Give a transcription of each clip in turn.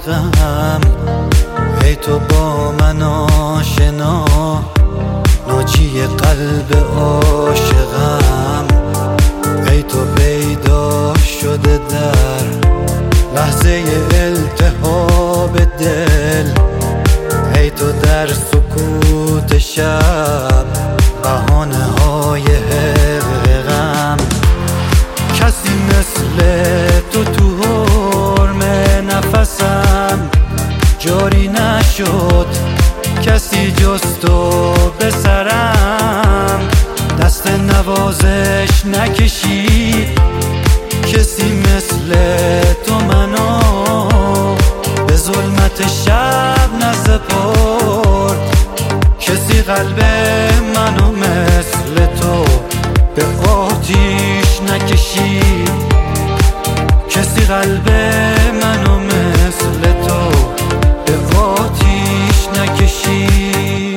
عاشقم، ای تو با من آشنا، ناجی قلب عاشقم. ای تو پیدا شده در لحظه التهاب دل، ای تو در سکوت شب بهانه های غم. کسی مثل تو تو حرم نفسم جاری نشد، کسی جز تو به سرم دست نوازش نکشید. کسی مثل تو منو به ظلمت شب نسپرد، کسی قلب منو مثل تو به آتیش نکشید. کسی قلب منو مثل تو به آتیش نکشید.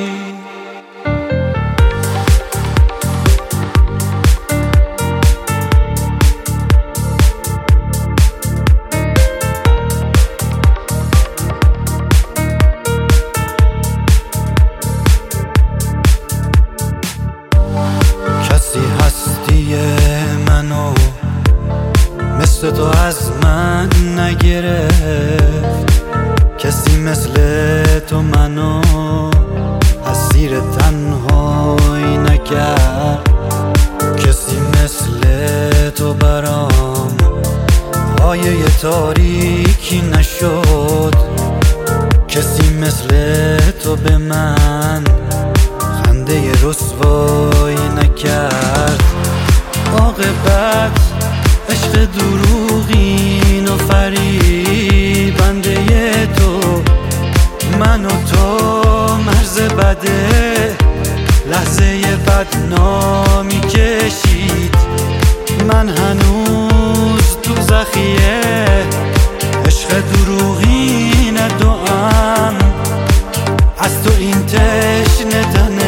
کسی هستی منو مثل تو از من نگرفت، کسی مثل تو منو اسیر تنهایی نکرد. کسی مثل تو برام پایه تاریکی نشد، کسی مثل تو به من خنده رسوایی نکرد. عاقبت عشق دروغین و فریبنده تو، من و تو مرز بده لحظه بدنامی کشید. من هنوز تو زخیه عشق دروغین دوام، از تو این تشنه تنه